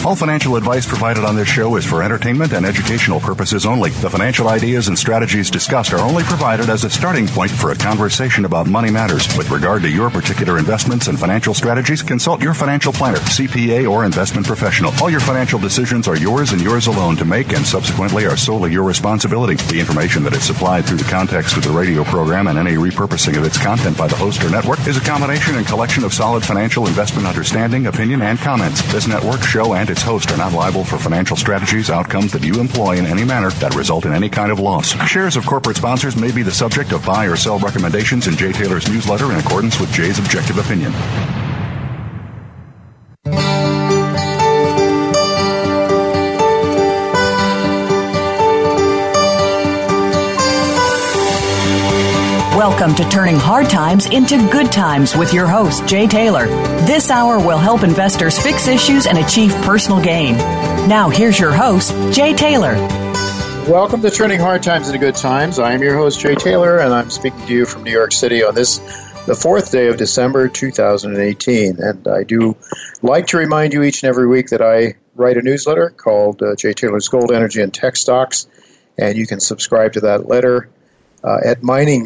All financial advice provided on this show is for entertainment and educational purposes only. The financial ideas and strategies discussed are only provided as a starting point for a conversation about money matters. With regard to your particular investments and financial strategies, consult your financial planner, CPA, or investment professional. All your financial decisions are yours and yours alone to make, and subsequently are solely your responsibility. The information that is supplied through the context of the radio program and any repurposing of its content by the host or network is a combination and collection of solid financial investment understanding, opinion, and comments. This network, show, and its host are not liable for financial strategies, outcomes that you employ in any manner that result in any kind of loss. Shares of corporate sponsors may be the subject of buy or sell recommendations in Jay Taylor's newsletter in accordance with Jay's objective opinion. Welcome to Turning Hard Times into Good Times with your host, Jay Taylor. This hour will help investors fix issues and achieve personal gain. Now, here's your host, Jay Taylor. Welcome to Turning Hard Times into Good Times. I'm your host, Jay Taylor, and I'm speaking to you from New York City on the fourth day of December 2018. And I do like to remind you each and every week that I write a newsletter called Jay Taylor's Gold, Energy, and Tech Stocks, and you can subscribe to that letter at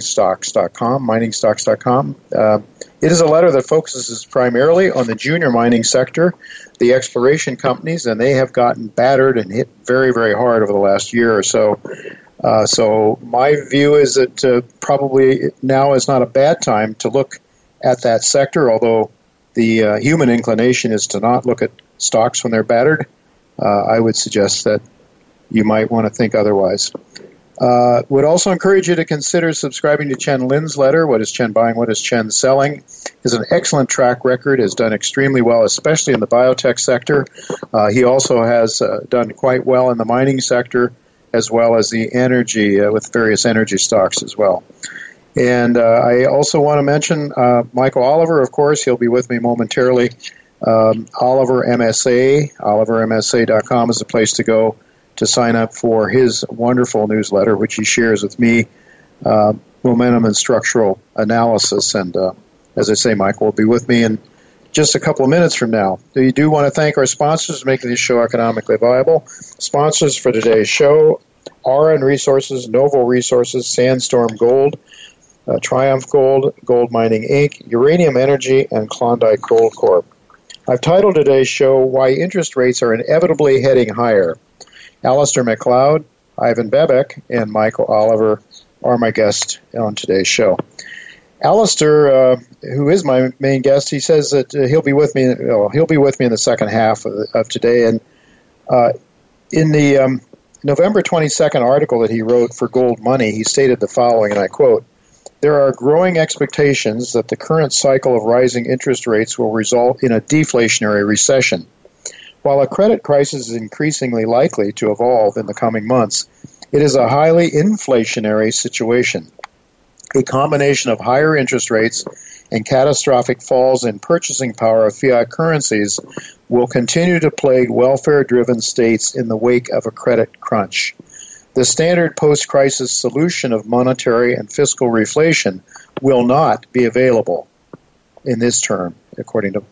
miningstocks.com. It is a letter that focuses primarily on the junior mining sector, the exploration companies, and they have gotten battered and hit very, very hard over the last year or so. So my view is that probably now is not a bad time to look at that sector, although the human inclination is to not look at stocks when they're battered. I would suggest that you might want to think otherwise. Would also encourage you to consider subscribing to Chen Lin's letter, What is Chen Buying, What is Chen Selling? Is an excellent track record, has done extremely well, especially in the biotech sector. He also has done quite well in the mining sector, as well as the energy, with various energy stocks as well. And I also want to mention Michael Oliver, of course. He'll be with me momentarily. Oliver MSA, olivermsa.com is the place to go to sign up for his wonderful newsletter, which he shares with me, Momentum and Structural Analysis. And as I say, Michael will be with me in just a couple of minutes from now. We do want to thank our sponsors for making this show economically viable. Sponsors for today's show, RN Resources, Novo Resources, Sandstorm Gold, Triumph Gold, Gold Mining Inc., Uranium Energy, and Klondike Gold Corp. I've titled today's show, Why Interest Rates Are Inevitably Heading Higher. Alistair McLeod, Ivan Bebek, and Michael Oliver are my guests on today's show. Alistair, who is my main guest, he says that he'll be with me. He'll be with me in the second half of today. And in the November 22nd article that he wrote for Gold Money, he stated the following, and I quote: "There are growing expectations that the current cycle of rising interest rates will result in a deflationary recession. While a credit crisis is increasingly likely to evolve in the coming months, it is a highly inflationary situation. A combination of higher interest rates and catastrophic falls in purchasing power of fiat currencies will continue to plague welfare-driven states in the wake of a credit crunch. The standard post-crisis solution of monetary and fiscal reflation will not be available in this term," according to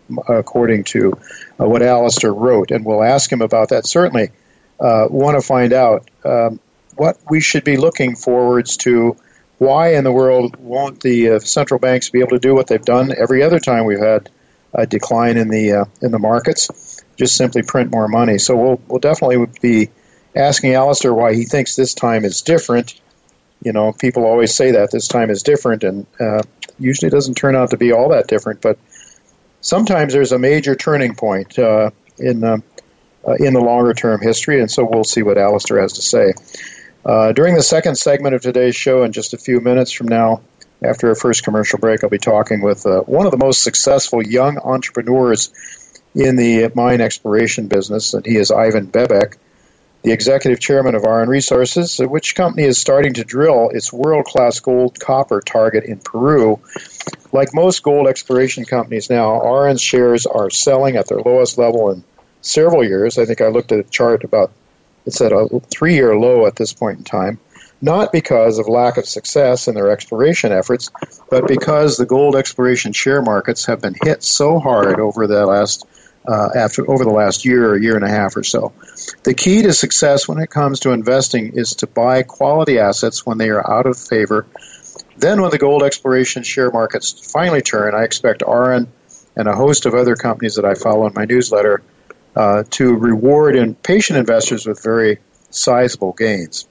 what Alistair wrote, and we'll ask him about that. Certainly want to find out what we should be looking forwards to. Why in the world won't the central banks be able to do what they've done every other time we've had a decline in the markets? Just simply print more money. So we'll definitely be asking Alistair why he thinks this time is different. You know, people always say that this time is different, and usually doesn't turn out to be all that different. But sometimes there's a major turning point in the longer-term history, and so we'll see what Alistair has to say. During the second segment of today's show, in just a few minutes from now, after our first commercial break, I'll be talking with one of the most successful young entrepreneurs in the mine exploration business, and he is Ivan Bebek, the executive chairman of RN Resources, which company is starting to drill its world-class gold-copper target in Peru. Like most gold exploration companies now, RN's shares are selling at their lowest level in several years. I think I looked at a chart it's at a 3-year low at this point in time, not because of lack of success in their exploration efforts, but because the gold exploration share markets have been hit so hard over the last over the last year and a half or so. The key to success when it comes to investing is to buy quality assets when they are out of favor. Then when the gold exploration share markets finally turn, I expect Aron and a host of other companies that I follow in my newsletter to reward patient investors with very sizable gains.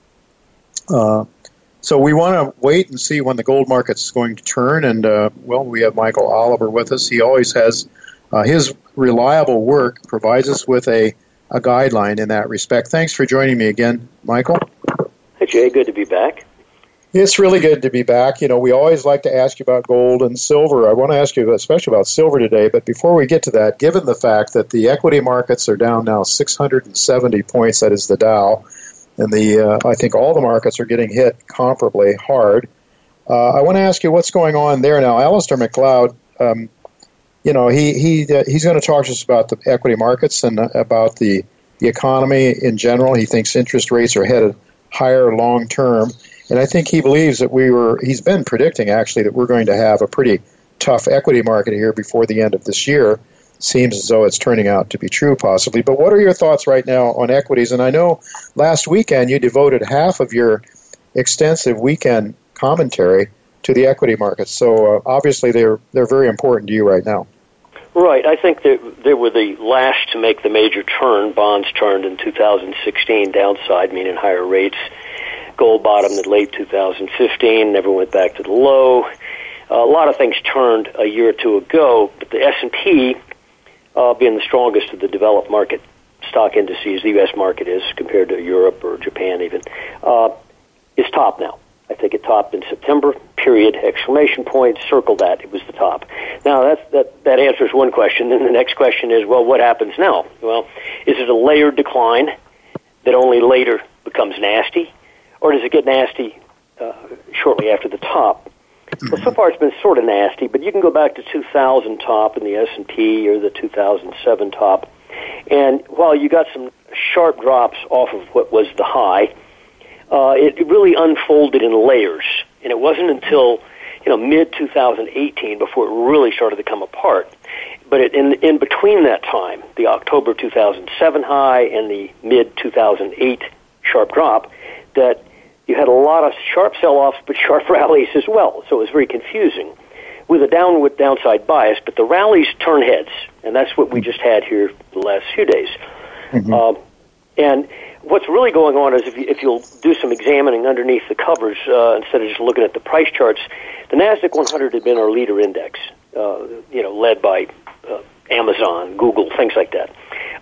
So we want to wait and see when the gold market's going to turn. And, we have Michael Oliver with us. He always has his reliable work provides us with a guideline in that respect. Thanks for joining me again, Michael. Hey, Jay. Good to be back. It's really good to be back. You know, we always like to ask you about gold and silver. I want to ask you especially about silver today, but before we get to that, given the fact that the equity markets are down now 670 points, that is the Dow, and I think all the markets are getting hit comparably hard, I want to ask you what's going on there now. Alistair McLeod, he's going to talk to us about the equity markets and about the economy in general. He thinks interest rates are headed higher long term. And I think he believes that he's been predicting actually that we're going to have a pretty tough equity market here before the end of this year. Seems as though it's turning out to be true possibly. But what are your thoughts right now on equities? And I know last weekend you devoted half of your extensive weekend commentary to the equity markets. So obviously they're very important to you right now. Right. I think they were the last to make the major turn. Bonds turned in 2016 downside, meaning higher rates. Gold bottomed in late 2015, never went back to the low. A lot of things turned a year or two ago, but the S&P, being the strongest of the developed market stock indices, the U.S. market is compared to Europe or Japan even, is top now. I think it topped in September, period, exclamation point, circle that, it was the top. Now, that answers one question, and the next question is, well, what happens now? Well, is it a layered decline that only later becomes nasty? Or does it get nasty shortly after the top? Well, so far it's been sort of nasty, but you can go back to 2000 top in the S&P or the 2007 top. And while you got some sharp drops off of what was the high, it really unfolded in layers. And it wasn't until mid-2018 before it really started to come apart. But in between that time, the October 2007 high and the mid-2008 sharp drop, that you had a lot of sharp sell-offs but sharp rallies as well. So it was very confusing with a downward downside bias, but the rallies turn heads, and that's what we just had here the last few days. Mm-hmm. And what's really going on is if you'll do some examining underneath the covers instead of just looking at the price charts, the NASDAQ 100 had been our leader index, led by Amazon, Google, things like that.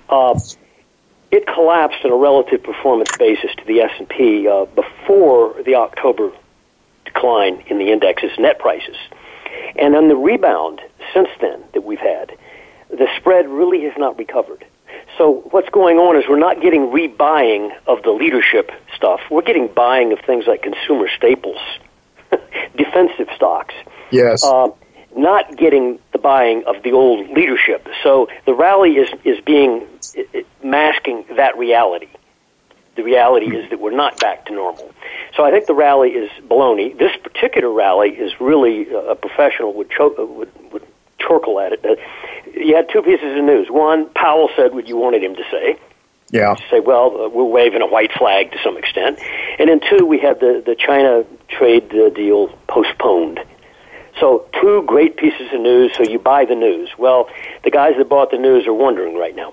It collapsed on a relative performance basis to the S&P before the October decline in the index's net prices. And on the rebound since then that we've had, the spread really has not recovered. So what's going on is we're not getting rebuying of the leadership stuff. We're getting buying of things like consumer staples, defensive stocks. Yes. Not getting the buying of the old leadership. So the rally is being masking that reality. The reality is that we're not back to normal. So I think the rally is baloney. This particular rally is really a professional would chortle at it. You had two pieces of news. One, Powell said what you wanted him to say. Yeah. Say, well, we're waving a white flag to some extent. And then two, we had the China trade deal postponed. So two great pieces of news, so you buy the news. Well, the guys that bought the news are wondering right now.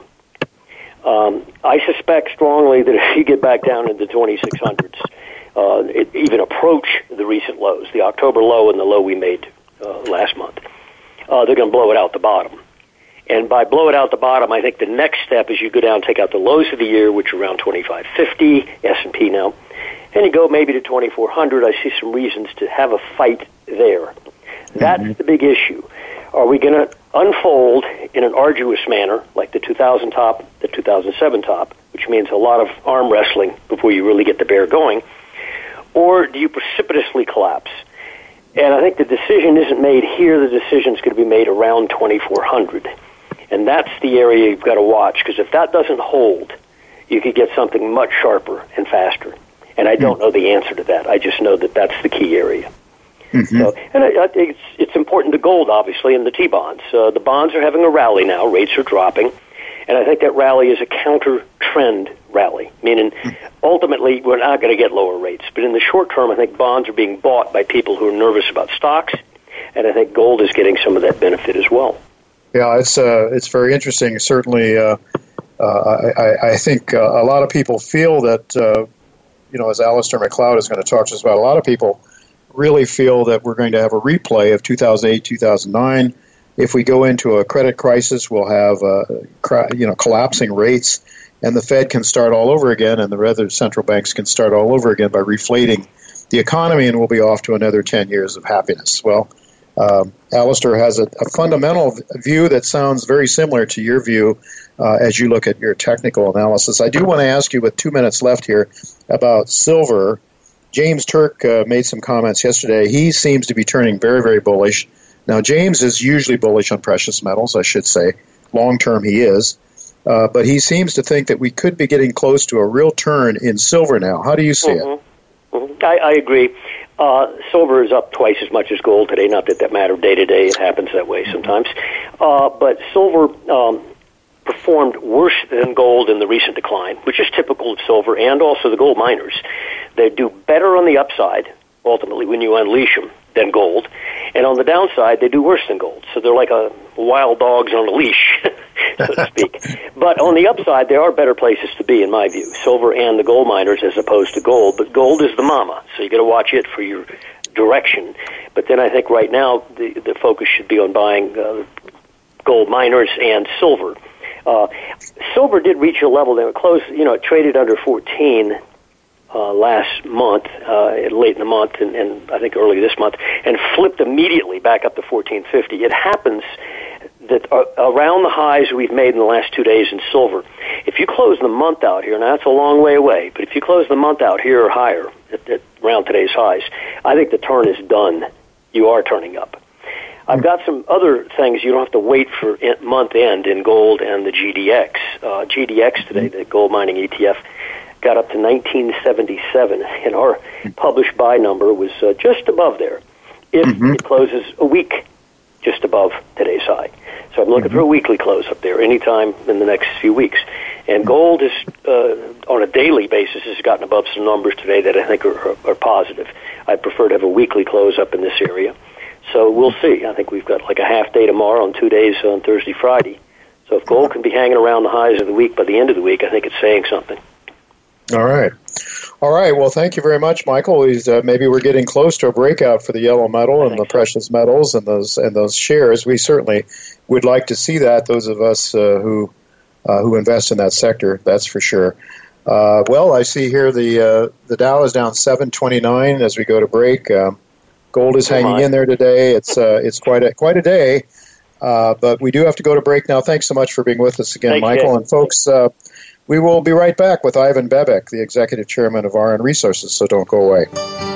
I suspect strongly that if you get back down into the 2600s, even approach the recent lows, the October low and the low we made last month, they're going to blow it out the bottom. And by blow it out the bottom, I think the next step is you go down and take out the lows of the year, which are around 2550, S&P now, and you go maybe to 2400. I see some reasons to have a fight there. That's the big issue. Are we going to unfold in an arduous manner, like the 2000 top, the 2007 top, which means a lot of arm wrestling before you really get the bear going, or do you precipitously collapse? And I think the decision isn't made here. The decision is going to be made around 2400. And that's the area you've got to watch, because if that doesn't hold, you could get something much sharper and faster. And I don't know the answer to that. I just know that that's the key area. Mm-hmm. So, and I think it's important to gold, obviously, and the T-bonds. The bonds are having a rally now. Rates are dropping. And I think that rally is a counter-trend rally, meaning ultimately we're not going to get lower rates. But in the short term, I think bonds are being bought by people who are nervous about stocks, and I think gold is getting some of that benefit as well. Yeah, it's very interesting. Certainly, I think a lot of people feel that, as Alistair McLeod is going to talk to us about, a lot of people really feel that we're going to have a replay of 2008, 2009. If we go into a credit crisis, we'll have collapsing rates, and the Fed can start all over again, and the other central banks can start all over again by reflating the economy, and we'll be off to another 10 years of happiness. Well, Alistair has a fundamental view that sounds very similar to your view as you look at your technical analysis. I do want to ask you, with 2 minutes left here, about silver. James Turk made some comments yesterday. He seems to be turning very, very bullish. Now, James is usually bullish on precious metals, I should say. Long term, he is. But he seems to think that we could be getting close to a real turn in silver now. How do you see it? I agree. Silver is up twice as much as gold today. Not that matters day to day. It happens that way sometimes. But silver performed worse than gold in the recent decline, which is typical of silver and also the gold miners. They do better on the upside, ultimately, when you unleash them, than gold. And on the downside, they do worse than gold. So they're like wild dogs on a leash, so to speak. But on the upside, there are better places to be, in my view, silver and the gold miners as opposed to gold. But gold is the mama, so you got to watch it for your direction. But then I think right now the focus should be on buying gold miners and silver. Silver did reach a level that closed, it traded under 14 last month, late in the month, and I think early this month, and flipped immediately back up to 1450. It happens that around the highs we've made in the last 2 days in silver, if you close the month out here, now that's a long way away, but if you close the month out here or higher at around today's highs, I think the turn is done. You are turning up. I've got some other things you don't have to wait for month end in gold and the GDX. GDX today, the gold mining ETF, got up to 1977, and our published buy number was just above there. If it closes a week just above today's high. So I'm looking for a weekly close up there anytime in the next few weeks. And gold is, on a daily basis, has gotten above some numbers today that I think are positive. I'd prefer to have a weekly close up in this area. So we'll see. I think we've got like a half day tomorrow and 2 days on Thursday, Friday. So if gold can be hanging around the highs of the week by the end of the week, I think it's saying something. All right. Well, thank you very much, Michael. Maybe we're getting close to a breakout for the yellow metal and the precious metals and those shares. We certainly would like to see that. Those of us who invest in that sector, that's for sure. Well, I see here the Dow is down 729 as we go to break. Gold is hanging in there today. It's quite a day, but we do have to go to break now. Thanks so much for being with us again, Michael. And folks, we will be right back with Ivan Bebek, the Executive Chairman of RN Resources, so don't go away.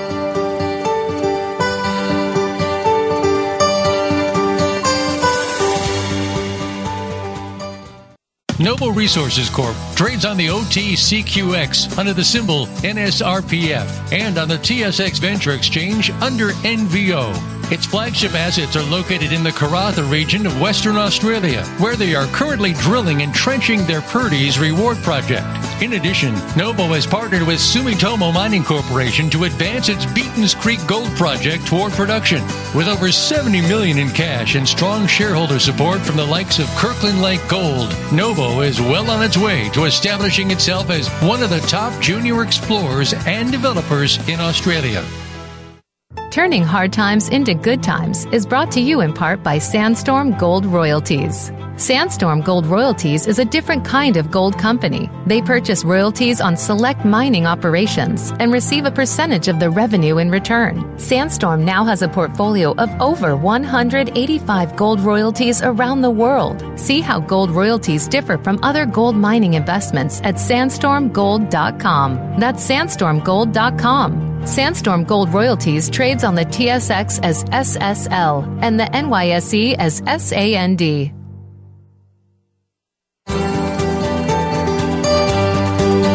Noble Resources Corp. trades on the OTCQX under the symbol NSRPF and on the TSX Venture Exchange under NVO. Its flagship assets are located in the Karatha region of Western Australia, where they are currently drilling and trenching their Purdy's Reward project. In addition, Noble has partnered with Sumitomo Mining Corporation to advance its Beatons Creek Gold project toward production. With over $70 million in cash and strong shareholder support from the likes of Kirkland Lake Gold, Noble is well on its way to establishing itself as one of the top junior explorers and developers in Australia. Turning hard times into good times is brought to you in part by Sandstorm Gold Royalties. Sandstorm Gold Royalties is a different kind of gold company. They purchase royalties on select mining operations and receive a percentage of the revenue in return. Sandstorm now has a portfolio of over 185 gold royalties around the world. See how gold royalties differ from other gold mining investments at sandstormgold.com. That's sandstormgold.com. Sandstorm Gold Royalties trades on the TSX as SSL and the NYSE as SAND.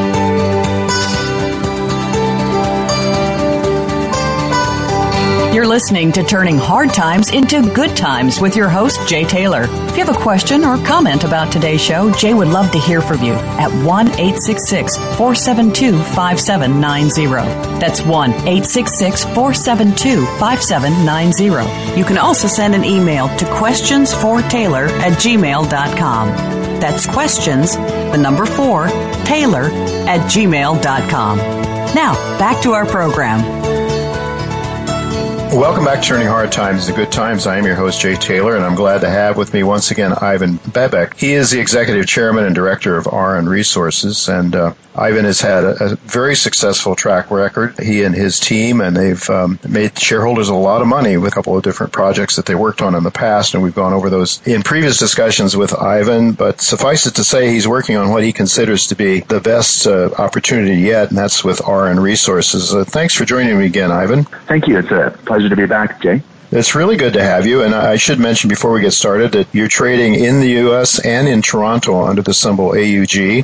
You're listening to Turning Hard Times into Good Times with your host, Jay Taylor. If you have a question or comment about today's show, Jay would love to hear from you at 1-866-472-5790. That's 1-866-472-5790. You can also send an email to questionsfortaylor@gmail.com. That's questions, the number 4, Taylor@gmail.com. Now, back to our program. Welcome back to Turning Hard Times to Good Times. I am your host, Jay Taylor, and I'm glad to have with me once again Ivan Bebek. He is the Executive Chairman and Director of RN Resources, and Ivan has had a very successful track record, he and his team, and they've made shareholders a lot of money with a couple of different projects that they worked on in the past, and we've gone over those in previous discussions with Ivan, but suffice it to say he's working on what he considers to be the best opportunity yet, and that's with RN Resources. Thanks for joining me again, Ivan. Thank you. It's a pleasure to be back, Jay. It's really good to have you, and I should mention before we get started that you're trading in the U.S. and in Toronto under the symbol AUG,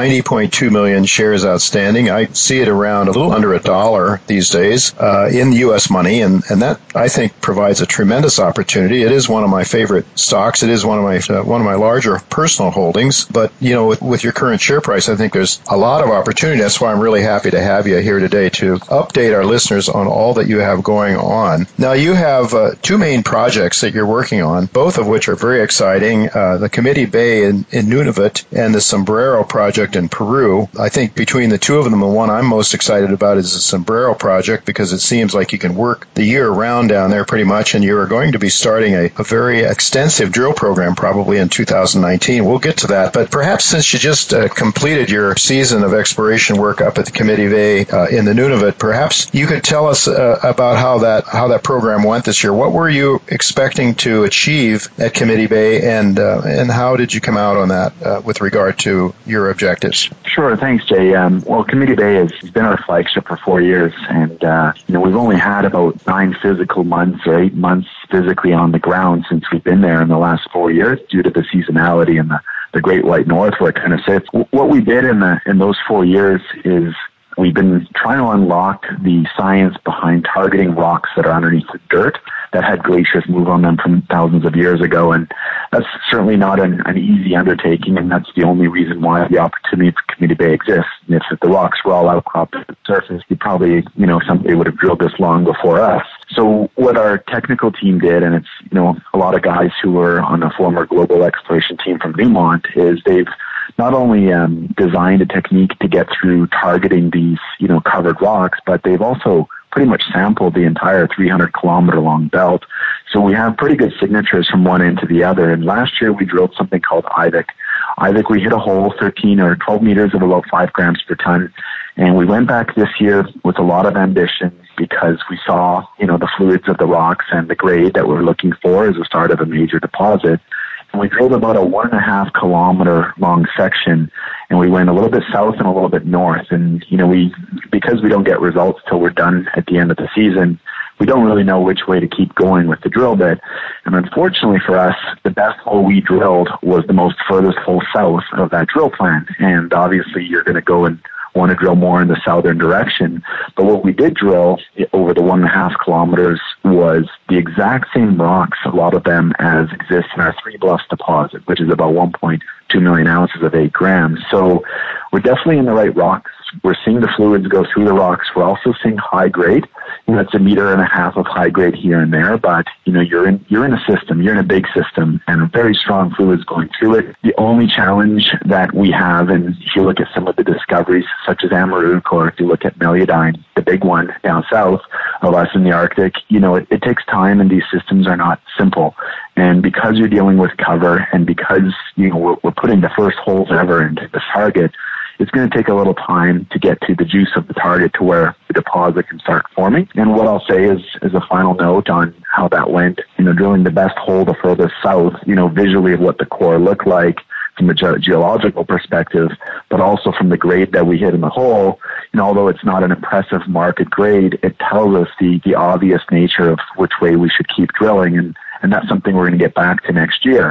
90.2 million shares outstanding. I see it around a little under $1 these days in U.S. money, and that, I think, provides a tremendous opportunity. It is one of my favorite stocks. It is one of my larger personal holdings, but, you know, with your current share price, I think there's a lot of opportunity. That's why I'm really happy to have you here today to update our listeners on all that you have going on. Now, you have two main projects that you're working on, both of which are very exciting, the Committee Bay in Nunavut and the Sombrero project in Peru. I think between the two of them, the one I'm most excited about is the Sombrero project because it seems like you can work the year round down there pretty much, and you are going to be starting a very extensive drill program probably in 2019. We'll get to that, but perhaps since you just completed your season of exploration work up at the Committee Bay in the Nunavut, perhaps you could tell us about how that program went this year. What were you expecting to achieve at Committee Bay, and how did you come out on that with regard to your objectives? Sure, thanks, Jay. Well, Committee Bay has been our flagship for 4 years, and we've only had about 9 physical months or 8 months physically on the ground since we've been there in the last 4 years due to the seasonality and the Great White North where it kind of sits. What we did in those 4 years is we've been trying to unlock the science behind targeting rocks that are underneath the dirt that had glaciers move on them from thousands of years ago. And that's certainly not an easy undertaking, and that's the only reason why the opportunity for Committee Bay exists. And if the rocks were all outcropped at the surface, you probably, somebody would have drilled this long before us. So what our technical team did, and it's, a lot of guys who were on a former global exploration team from Newmont, is they've not only designed a technique to get through targeting these, covered rocks, but they've also pretty much sampled the entire 300-kilometer long belt. So we have pretty good signatures from one end to the other. And last year we drilled something called Ivik. Ivik, we hit a hole 13 or 12 meters of about 5 grams per ton. And we went back this year with a lot of ambition because we saw, the fluids of the rocks and the grade that we're looking for as the start of a major deposit. And we drilled about a 1.5 kilometer long section, and we went a little bit south and a little bit north. And, because we don't get results till we're done at the end of the season, we don't really know which way to keep going with the drill bit. And unfortunately for us, the best hole we drilled was the most furthest hole south of that drill plan. And obviously you're going to go and want to drill more in the southern direction. But what we did drill over the 1.5 kilometers was the exact same rocks, a lot of them as exist in our Three Bluffs deposit, which is about 1.2 million ounces of 8 grams. So we're definitely in the right rocks. We're seeing the fluids go through the rocks. We're also seeing high grade. It's 1.5 meters of high grade here and there, but you're in a system. You're in a big system, and very strong fluids going through it. The only challenge that we have, and if you look at some of the discoveries, such as Amaruq, or if you look at Meliadine, the big one down south of us in the Arctic, it takes time, and these systems are not simple. And because you're dealing with cover, and because we're putting the first holes ever into the target, it's going to take a little time to get to the juice of the target to where the deposit can start forming. And what I'll say is a final note on how that went, drilling the best hole the furthest south, visually of what the core looked like from a geological perspective, but also from the grade that we hit in the hole. Although it's not an impressive market grade, it tells us the obvious nature of which way we should keep drilling. And that's something we're going to get back to next year.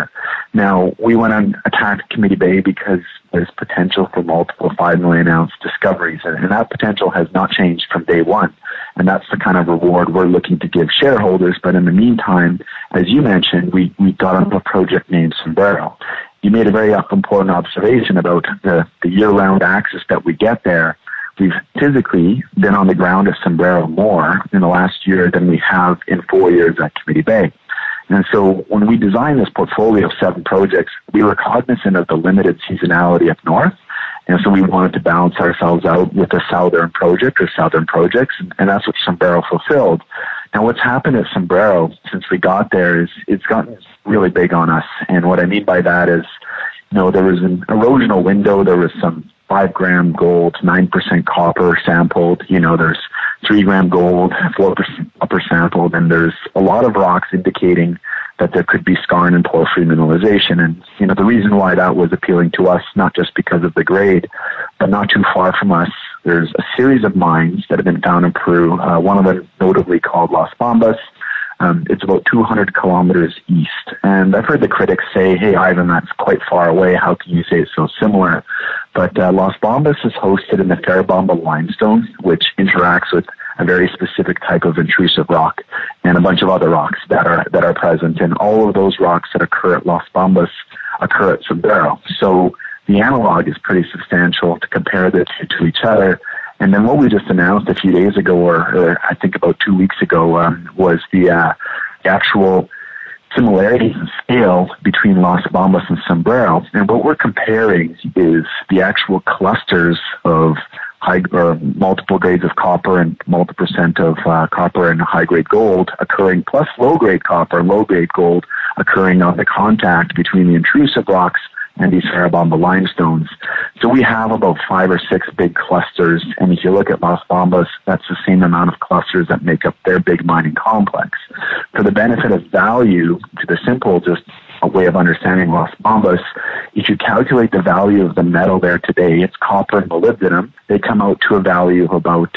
Now, we went on attack Committee Bay because there's potential for multiple 5 million ounce discoveries, and that potential has not changed from day one. And that's the kind of reward we're looking to give shareholders. But in the meantime, as you mentioned, we got on a project named Sombrero. You made a very important observation about the year-round access that we get there. We've physically been on the ground at Sombrero more in the last year than we have in 4 years at Committee Bay. And so when we designed this portfolio of 7 projects, we were cognizant of the limited seasonality up north. And so we wanted to balance ourselves out with a southern project or southern projects, and that's what Sombrero fulfilled. Now, what's happened at Sombrero since we got there is it's gotten really big on us. And what I mean by that is, there was an erosional window. There was some 5-gram gold, 9% copper sampled. There's 3-gram gold, 4% copper sampled, and there's a lot of rocks indicating that there could be skarn and porphyry mineralization. And, the reason why that was appealing to us, not just because of the grade, but not too far from us, there's a series of mines that have been found in Peru, one of them notably called Las Bambas. It's about 200 kilometers east. And I've heard the critics say, hey, Ivan, that's quite far away. How can you say it's so similar? But Las Bambas is hosted in the Ferrobamba limestone, which interacts with a very specific type of intrusive rock and a bunch of other rocks that are present. And all of those rocks that occur at Las Bambas occur at Sombrero. So the analog is pretty substantial to compare the two to each other. And then what we just announced a few days ago, or I think about 2 weeks ago, was the actual similarities in scale between Las Bambas and Sombrero. And what we're comparing is the actual clusters of high or multiple grades of copper and multiple % of copper and high-grade gold occurring, plus low-grade copper and low-grade gold occurring on the contact between the intrusive rocks and these Ferrobamba limestones. So we have about 5 or 6 big clusters, and if you look at Las Bambas, that's the same amount of clusters that make up their big mining complex. For the benefit of value, to the simple, just a way of understanding Las Bambas, if you calculate the value of the metal there today, it's copper and molybdenum, they come out to a value of about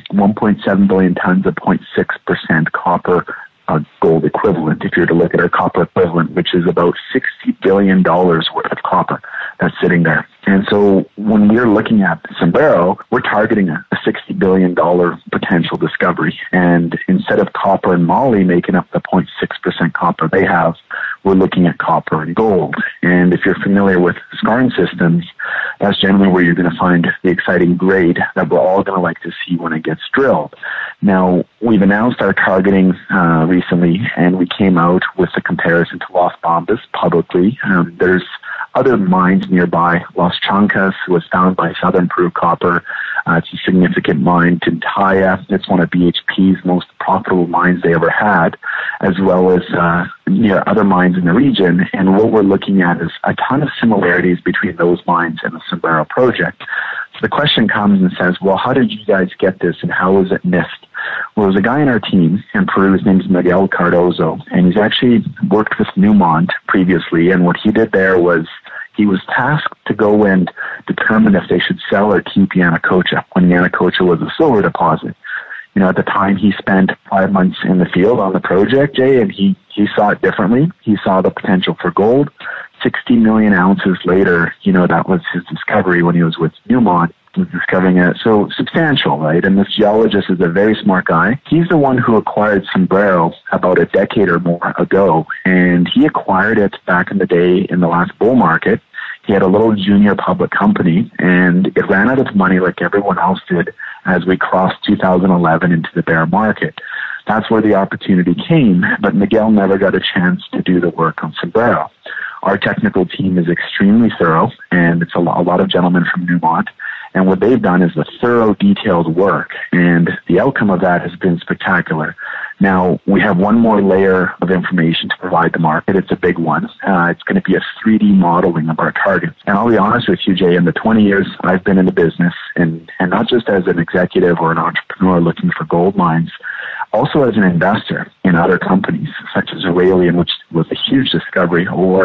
1.7 billion tons of 0.6% copper gold equivalent, if you're to look at our copper equivalent, which is about $60 billion worth of copper that's sitting there. And so when we're looking at Sombrero, we're targeting a $60 billion potential discovery. And instead of copper and moly making up the 0.6% copper they have, we're looking at copper and gold. And if you're familiar with skarn systems, that's generally where you're going to find the exciting grade that we're all going to like to see when it gets drilled. Now, we've announced our targeting recently, and we came out with a comparison to Las Bambas publicly. There's other mines nearby. Las Chancas was found by Southern Peru Copper. It's a significant mine. Tintaya, it's one of BHP's most profitable mines they ever had, as well as other mines in the region. And what we're looking at is a ton of similarities between those mines and the Sombrero project. So the question comes and says, well, how did you guys get this, and how was it missed? Well, there's a guy in our team in Peru, his name is Miguel Cardozo, and he's actually worked with Newmont previously, and what he did there was he was tasked to go and determine if they should sell or keep Yanacocha when Yanacocha was a silver deposit. At the time, he spent 5 months in the field on the project, Jay, and he saw it differently. He saw the potential for gold. 60 million ounces later, that was his discovery when he was with Newmont. Was discovering it. So substantial, right? And this geologist is a very smart guy. He's the one who acquired Sombrero about a decade or more ago, and he acquired it back in the day in the last bull market. He had a little junior public company, and it ran out of money like everyone else did as we crossed 2011 into the bear market. That's where the opportunity came, but Miguel never got a chance to do the work on Sombrero. Our technical team is extremely thorough, and it's a lot of gentlemen from Newmont. And what they've done is a thorough, detailed work, and the outcome of that has been spectacular. Now, we have one more layer of information to provide the market. It's a big one. It's going to be a 3D modeling of our targets. And I'll be honest with you, Jay, in the 20 years I've been in the business, and not just as an executive or an entrepreneur looking for gold mines, also as an investor in other companies, such as Aurelian, which was a huge discovery, or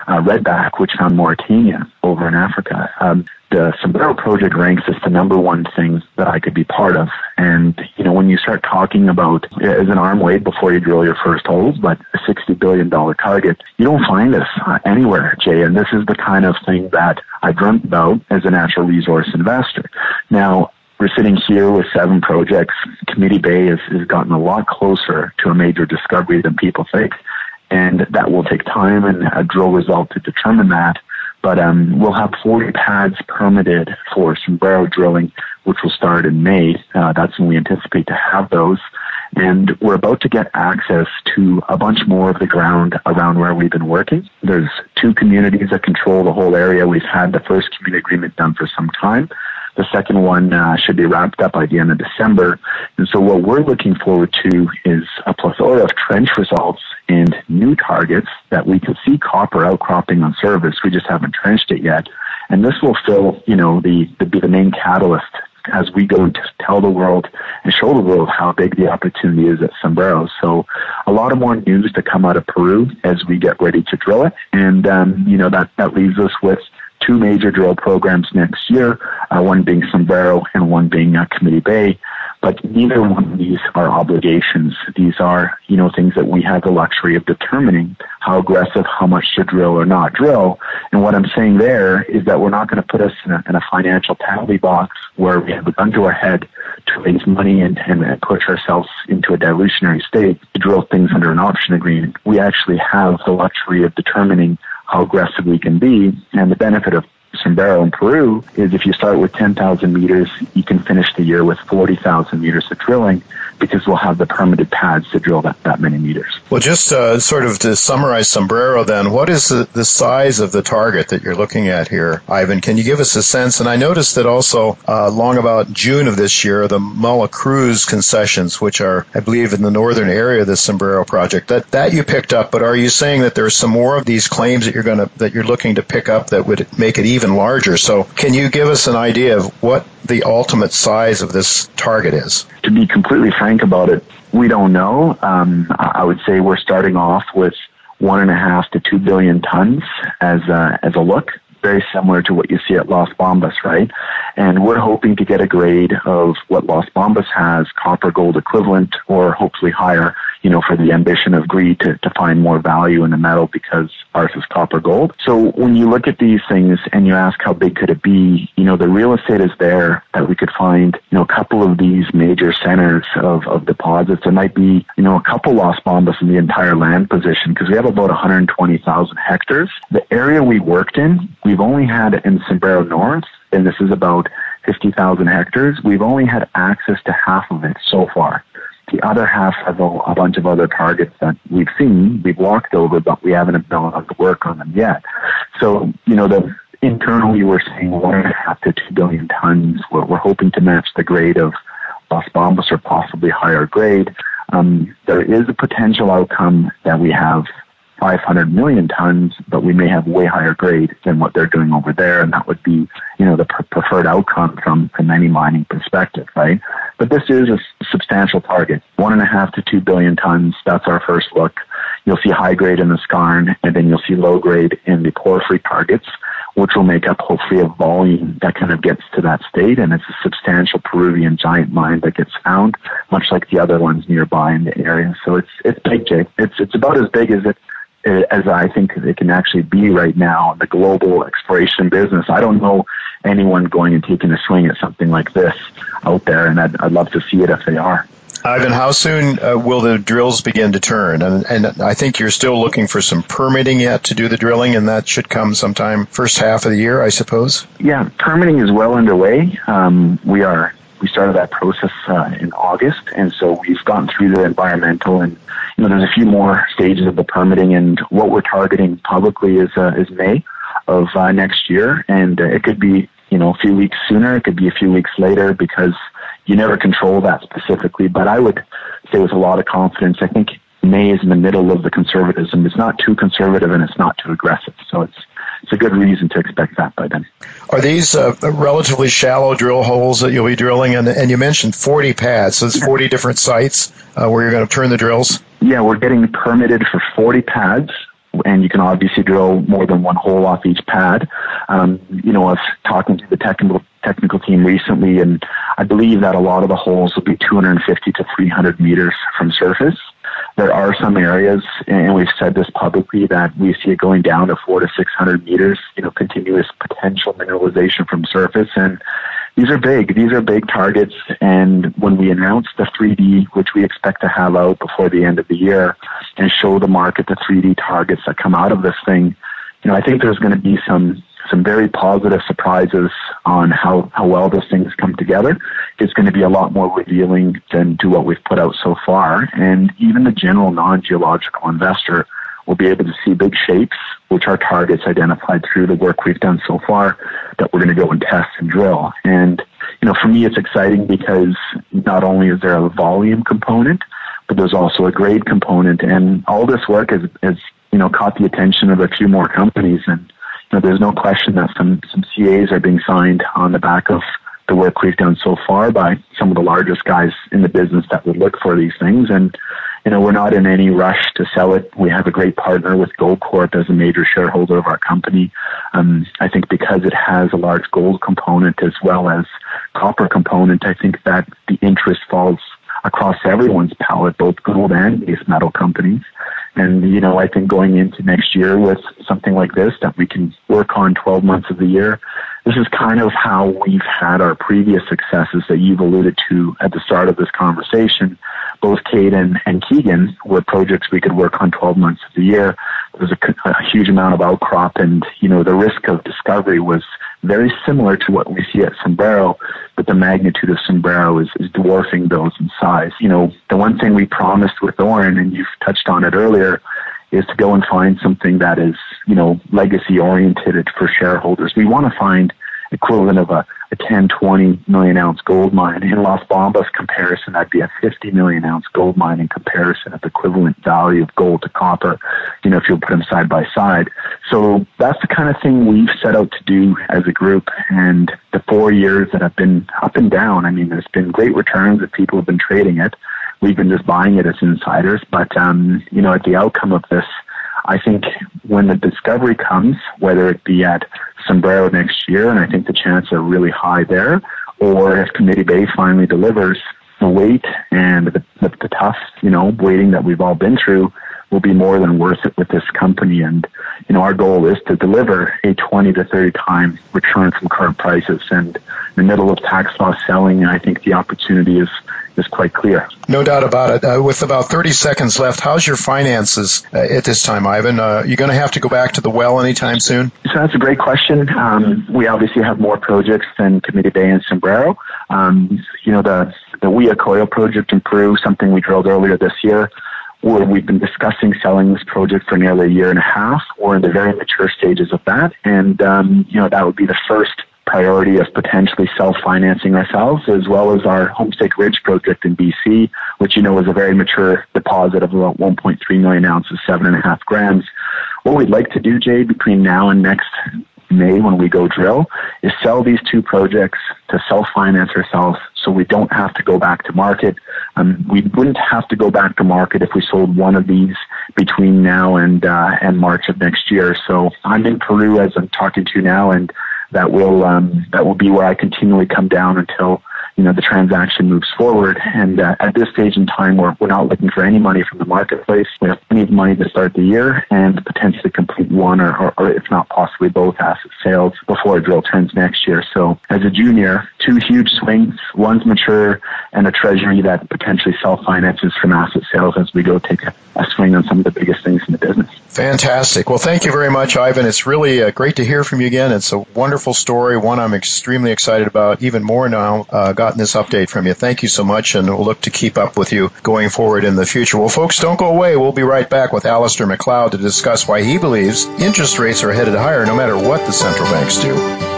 Redback, which found Mauritania over in Africa. The Sombrero project ranks as the number one thing that I could be part of. And, when you start talking about as an arm wave before you drill your first holes, but a $60 billion target, you don't find this anywhere, Jay. And this is the kind of thing that I dreamt about as a natural resource investor. Now, we're sitting here with 7 projects. Committee Bay has gotten a lot closer to a major discovery than people think. And that will take time and a drill result to determine that. But we'll have 40 pads permitted for Sombrero drilling, which will start in May. That's when we anticipate to have those. And we're about to get access to a bunch more of the ground around where we've been working. There's 2 communities that control the whole area. We've had the first community agreement done for some time. The second one should be wrapped up by the end of December. And so what we're looking forward to is a plethora of trench results and new targets that we can see copper outcropping on surface. We just haven't trenched it yet. And this will fill, be the main catalyst as we go to tell the world and show the world how big the opportunity is at Sombrero. So a lot of more news to come out of Peru as we get ready to drill it. And, that leaves us with 2 major drill programs next year, one being Sombrero and one being Committee Bay. But neither one of these are obligations. These are, things that we have the luxury of determining how aggressive, how much to drill or not drill. And what I'm saying there is that we're not going to put us in a financial tally box where we have a gun to our head to raise money and push ourselves into a dilutionary state to drill things under an option agreement. We actually have the luxury of determining how aggressive we can be. And the benefit of Sombrero in Peru is if you start with 10,000 meters, you can finish the year with 40,000 meters of drilling because we'll have the permitted pads to drill that many meters. Well, just sort of to summarize Sombrero then, what is the size of the target that you're looking at here, Ivan? Can you give us a sense? And I noticed that also along about June of this year, the Mulla Cruz concessions, which are, I believe, in the northern area of the Sombrero project, that you picked up, but are you saying that there's some more of these claims that you're looking to pick up that would make it even larger? So can you give us an idea of what the ultimate size of this target is? To be completely frank about it, we don't know. I would say we're starting off with 1.5 to 2 billion tons as a look, very similar to what you see at Las Bambas, right? And we're hoping to get a grade of what Las Bambas has, copper gold equivalent, or hopefully higher, for the ambition of greed to find more value in the metal because ours is copper gold. So when you look at these things and you ask how big could it be, the real estate is there that we could find, a couple of these major centers of deposits. There might be, a couple Las Bambas in the entire land position because we have about 120,000 hectares. The area we worked in, we've only had in Sombrero North, and this is about 50,000 hectares. We've only had access to half of it so far. The other half have a bunch of other targets that we've seen, we've walked over, but we haven't been able to work on them yet. So, internally we're saying 1.5 to 2 billion tons. We're hoping to match the grade of Las Bambas or possibly higher grade. There is a potential outcome that we have 500 million tons, but we may have way higher grade than what they're doing over there, and that would be, the preferred outcome from any mining perspective, right? But this is a substantial target, 1.5 to 2 billion tons. That's our first look. You'll see high grade in the skarn, and then you'll see low grade in the porphyry targets, which will make up hopefully a volume that kind of gets to that state. And it's a substantial Peruvian giant mine that gets found, much like the other ones nearby in the area. So it's big, Jake. It's about as big as I think it can actually be right now in the global exploration business. I don't know anyone going and taking a swing at something like this out there, and I'd love to see it if they are. Ivan, how soon will the drills begin to turn? And I think you're still looking for some permitting yet to do the drilling, and that should come sometime first half of the year, I suppose? Yeah, permitting is well underway. We started that process in August, and so we've gone through the environmental, and there's a few more stages of the permitting, and what we're targeting publicly is May of next year, and it could be a few weeks sooner, it could be a few weeks later, because you never control that specifically. But I would say with a lot of confidence, I think May is in the middle of the conservatism. It's not too conservative and it's not too aggressive. So it's a good reason to expect that by then. Are these relatively shallow drill holes that you'll be drilling? And you mentioned 40 pads, so it's 40 different sites where you're going to turn the drills? Yeah, we're getting permitted for 40 pads. and you can obviously drill more than one hole off each pad. I was talking to the technical team recently, and I believe that a lot of the holes will be 250 to 300 meters from surface. There are some areas, and we've said this publicly, that we see it going down to 400 to 600 meters, continuous potential mineralization from surface. And these are big targets. And when we announce the 3D, which we expect to have out before the end of the year, and show the market the 3D targets that come out of this thing, I think there's going to be some very positive surprises on how well those things come together. It's going to be a lot more revealing than to what we've put out so far. And even the general non-geological investor will be able to see big shapes, which are targets identified through the work we've done so far that we're going to go and test and drill. And, for me, it's exciting because not only is there a volume component, but there's also a grade component. And all this work has caught the attention of a few more companies. And there's no question that some CAs are being signed on the back of the work we've done so far by some of the largest guys in the business that would look for these things. And, we're not in any rush to sell it. We have a great partner with Goldcorp as a major shareholder of our company. I think because it has a large gold component as well as copper component, I think that the interest falls across everyone's palette, both gold and base metal companies. And, I think going into next year with something like this that we can work on 12 months of the year, this is kind of how we've had our previous successes that you've alluded to at the start of this conversation. Both Caden and Keegan were projects we could work on 12 months of the year. There was a huge amount of outcrop, and, the risk of discovery was very similar to what we see at Sombrero, but the magnitude of Sombrero is dwarfing those in size. The one thing we promised with Oren, and you've touched on it earlier, is to go and find something that is, legacy oriented for shareholders. We want to find equivalent of a 10, 20 million ounce gold mine. In Las Bambas comparison, that'd be a 50 million ounce gold mine in comparison of equivalent value of gold to copper, if you put them side by side. So that's the kind of thing we've set out to do as a group. And the 4 years that have been up and down, there's been great returns that people have been trading it. We've been just buying it as insiders. But, at the outcome of this, I think when the discovery comes, whether it be at Sombrero next year, and I think the chances are really high there, or if Committee Bay finally delivers, the wait and the tough, waiting that we've all been through will be more than worth it with this company. And, our goal is to deliver a 20 to 30 times return from current prices. And in the middle of tax loss selling, I think the opportunity is quite clear. No doubt about it. With about 30 seconds left, how's your finances at this time, Ivan? You going to have to go back to the well anytime soon? So that's a great question. We obviously have more projects than Committee Bay and Sombrero. The Huillacoyo project in Peru, something we drilled earlier this year, where we've been discussing selling this project for nearly a year and a half. We're in the very mature stages of that. And, that would be the first priority of potentially self-financing ourselves, as well as our Homestake Ridge project in BC, which, is a very mature deposit of about 1.3 million ounces, 7.5 grams. What we'd like to do, Jay, between now and next May when we go drill, is sell these two projects to self-finance ourselves so we don't have to go back to market. We wouldn't have to go back to market if we sold one of these between now and March of next year. So I'm in Peru as I'm talking to you now, and that will be where I continually come down until the transaction moves forward. And at this stage in time, we're not looking for any money from the marketplace. We have plenty of money to start the year and potentially complete one or if not possibly both asset sales before a drill turns next year. So as a junior, two huge swings, one's mature and a treasury that potentially self-finances from asset sales as we go take a swing on some of the biggest things in the business. Fantastic. Well, thank you very much, Ivan. It's really great to hear from you again. It's a wonderful story, one I'm extremely excited about, even more now, gotten this update from you. Thank you so much, and we'll look to keep up with you going forward in the future. Well, folks, don't go away. We'll be right back with Alistair McLeod to discuss why he believes interest rates are headed higher no matter what the central banks do.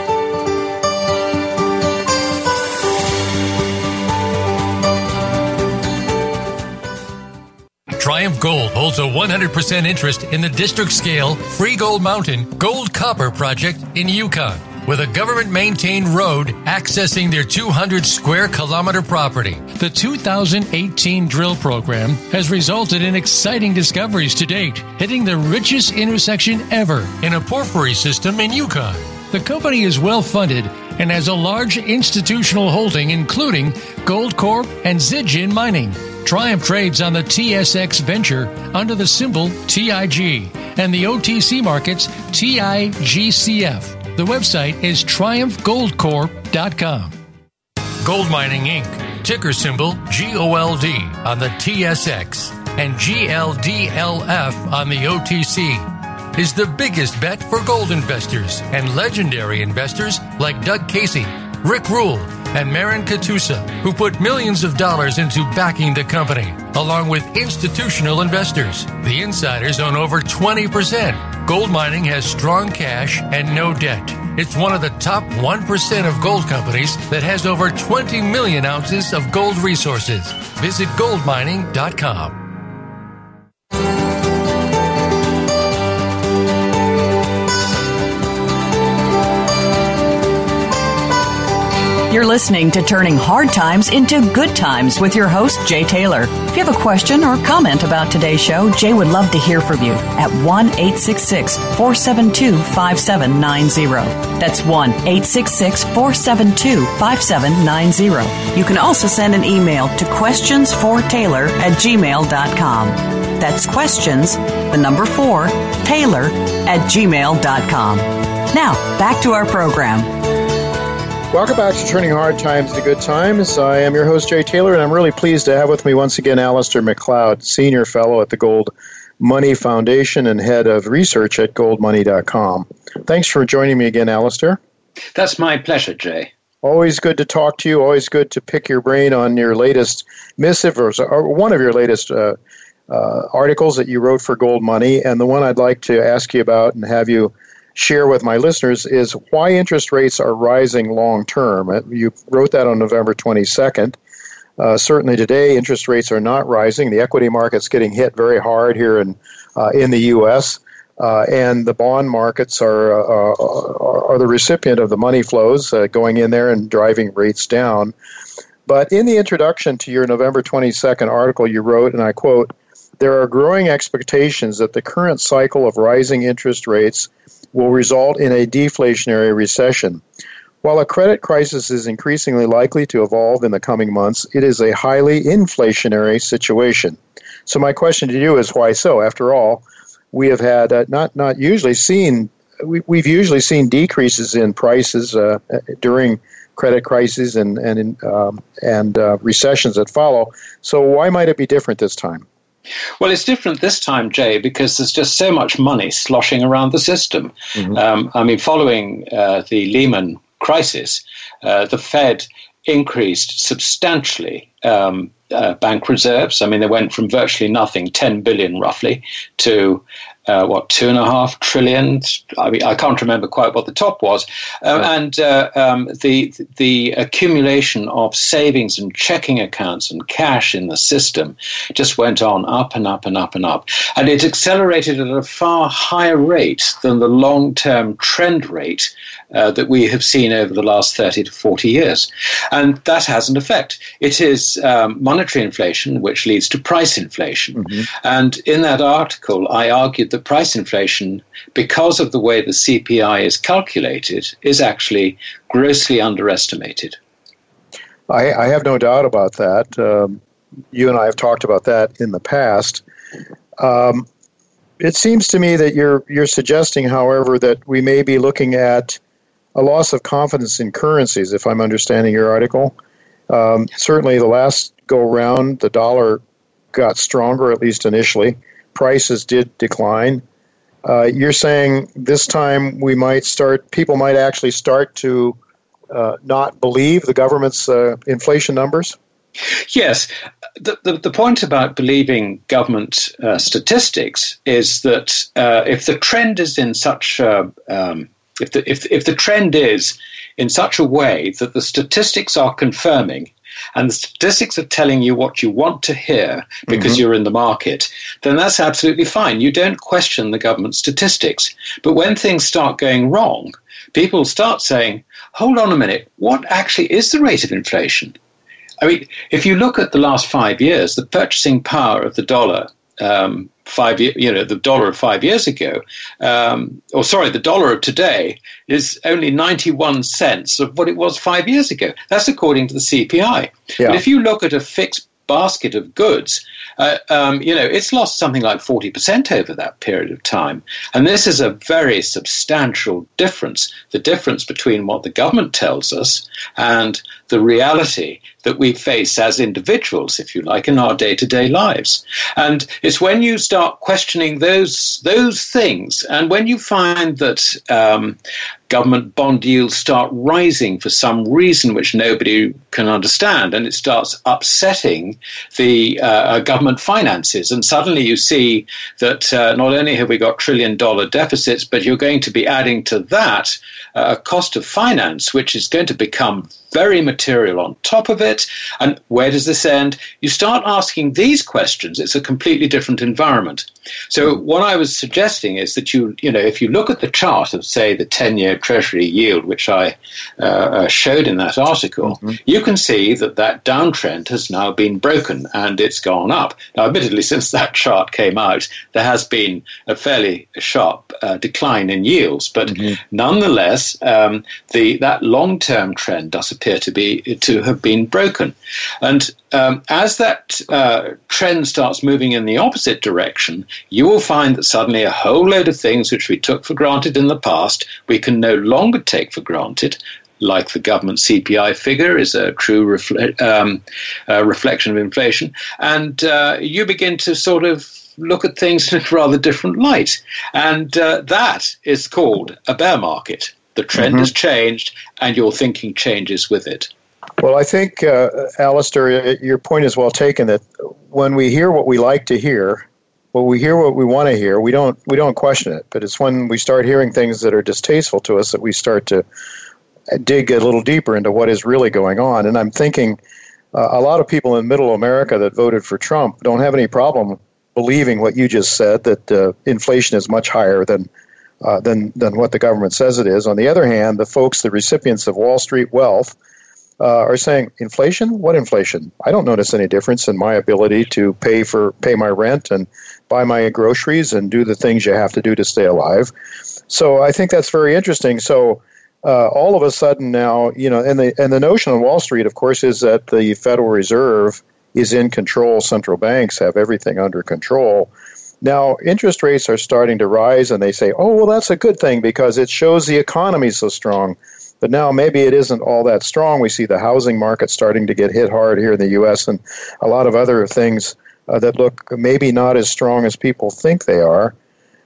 Triumph Gold holds a 100% interest in the district-scale Free Gold Mountain gold-copper project in Yukon. with a government-maintained road accessing their 200-square-kilometer property. The 2018 drill program has resulted in exciting discoveries to date, hitting the richest intersection ever in a porphyry system in Yukon. The company is well-funded and has a large institutional holding, including Goldcorp and Zijin Mining. Triumph trades on the TSX Venture under the symbol TIG and the OTC markets TIGCF. The website is triumphgoldcorp.com. Gold Mining Inc., ticker symbol GOLD on the TSX and GLDLF on the OTC, is the biggest bet for gold investors and legendary investors like Doug Casey, Rick Rule, and Marin Katusa, who put millions of dollars into backing the company, along with institutional investors. The insiders own over 20%. Gold Mining has strong cash and no debt. It's one of the top 1% of gold companies that has over 20 million ounces of gold resources. Visit goldmining.com. You're listening to Turning Hard Times into Good Times with your host, Jay Taylor. If you have a question or comment about today's show, Jay would love to hear from you at 1-866-472-5790. That's 1-866-472-5790. You can also send an email to questionsfortaylor@gmail.com. That's questions, the number 4, Taylor@gmail.com. Now, back to our program. Welcome back to Turning Hard Times to Good Times. I am your host, Jay Taylor, and I'm really pleased to have with me once again Alistair McLeod, Senior Fellow at the Gold Money Foundation and Head of Research at goldmoney.com. Thanks for joining me again, Alistair. That's my pleasure, Jay. Always good to talk to you. Always good to pick your brain on your latest missive or one of your latest articles that you wrote for Gold Money. And the one I'd like to ask you about and have you share with my listeners is why interest rates are rising long term. You wrote that on November 22nd. Certainly today, interest rates are not rising. The equity market's getting hit very hard here in the U.S., and the bond markets are the recipient of the money flows going in there and driving rates down. But in the introduction to your November 22nd article, you wrote, and I quote, "There are growing expectations that the current cycle of rising interest rates will result in a deflationary recession. While a credit crisis is increasingly likely to evolve in the coming months, it is a highly inflationary situation." So my question to you is, why so? After all, we have had we've usually seen decreases in prices during credit crises and recessions that follow. So why might it be different this time? Well, it's different this time, Jay, because there's just so much money sloshing around the system. Mm-hmm. Following the Lehman crisis, the Fed increased substantially bank reserves. They went from virtually nothing, 10 billion roughly, to 2.5 trillion. I can't remember quite what the top was. And the accumulation of savings and checking accounts and cash in the system just went on up and up and up and up. And it accelerated at a far higher rate than the long-term trend rate that we have seen over the last 30 to 40 years. And that has an effect. It is monetary inflation, which leads to price inflation. Mm-hmm. And in that article, I argued that price inflation, because of the way the CPI is calculated, is actually grossly underestimated. I have no doubt about that. You and I have talked about that in the past. It seems to me that you're suggesting, however, that we may be looking at a loss of confidence in currencies, if I'm understanding your article. Certainly the last go-round, the dollar got stronger, at least initially. Prices did decline. You're saying this time people might actually start to not believe the government's inflation numbers? Yes. The point about believing government statistics is that if the trend is in such if the trend is in such a way that the statistics are confirming and the statistics are telling you what you want to hear because you're in the market, then that's absolutely fine. You don't question the government statistics. But when things start going wrong, people start saying, hold on a minute, what actually is the rate of inflation? I mean, if you look at the last 5 years, the purchasing power of the dollar, the dollar of 5 years ago, the dollar of today is only 91 cents of what it was 5 years ago. That's according to the CPI. Yeah. But if you look at a fixed basket of goods, it's lost something like 40% over that period of time. And this is a very substantial difference, the difference between what the government tells us and the reality that we face as individuals, if you like, in our day-to-day lives. And it's when you start questioning those things, and when you find that government bond yields start rising for some reason which nobody can understand, and it starts upsetting the government finances, and suddenly you see that not only have we got trillion-dollar deficits, but you're going to be adding to that a cost of finance, which is going to become very material on top of it. And where does this end? You start asking these questions, it's a completely different environment. So what I was suggesting is that if you look at the chart of, say, the 10-year Treasury yield, which I showed in that article, you can see that downtrend has now been broken and it's gone up. Now, admittedly, since that chart came out, there has been a fairly sharp decline in yields, but nonetheless, that long-term trend does appear to have been broken. And as that trend starts moving in the opposite direction, you will find that suddenly a whole load of things which we took for granted in the past, we can no longer take for granted, like the government CPI figure is a true reflection of inflation. And you begin to sort of look at things in a rather different light. And that is called a bear market. The trend has changed, and your thinking changes with it. Well, I think, Alistair, your point is well taken, that when we hear what we like to hear, when we hear what we want to hear, we don't question it. But it's when we start hearing things that are distasteful to us that we start to dig a little deeper into what is really going on. And I'm thinking a lot of people in middle America that voted for Trump don't have any problem believing what you just said, that inflation is much higher than what the government says it is. On the other hand, the recipients of Wall Street wealth, are saying, inflation? What inflation? I don't notice any difference in my ability to pay my rent and buy my groceries and do the things you have to do to stay alive. So I think that's very interesting. So all of a sudden now, and the notion on Wall Street, of course, is that the Federal Reserve is in control. Central banks have everything under control. Now, interest rates are starting to rise, and they say, oh, well, that's a good thing because it shows the economy is so strong. But now maybe it isn't all that strong. We see the housing market starting to get hit hard here in the U.S. and a lot of other things that look maybe not as strong as people think they are.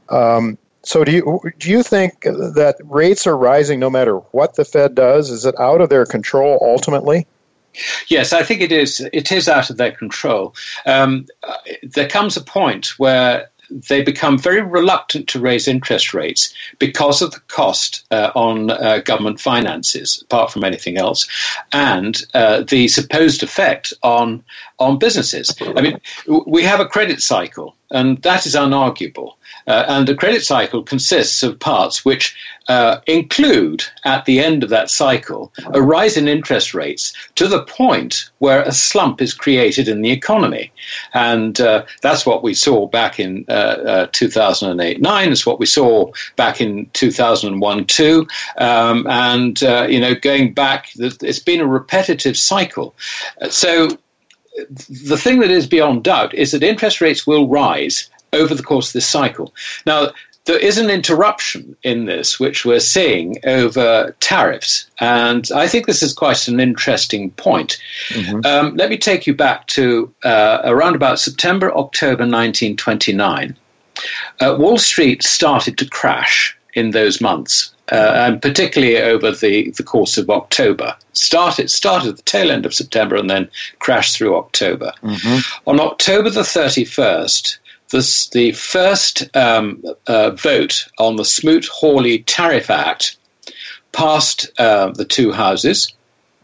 So do you think that rates are rising no matter what the Fed does? Is it out of their control ultimately? Yes, I think it is. It is out of their control. There comes a point where they become very reluctant to raise interest rates because of the cost on government finances, apart from anything else, and the supposed effect on businesses. I mean, we have a credit cycle, and that is unarguable. And the credit cycle consists of parts which include, at the end of that cycle, a rise in interest rates to the point where a slump is created in the economy. And that's what we saw back in 2008-9. It's what we saw back in 2001-2. Going back, it's been a repetitive cycle. So the thing that is beyond doubt is that interest rates will rise over the course of this cycle. Now, there is an interruption in this, which we're seeing over tariffs. And I think this is quite an interesting point. Mm-hmm. Let me take you back to around about September, October 1929. Wall Street started to crash in those months, and particularly over the course of October. Started at the tail end of September and then crashed through October. Mm-hmm. On October the 31st, the first vote on the Smoot-Hawley Tariff Act passed the two houses,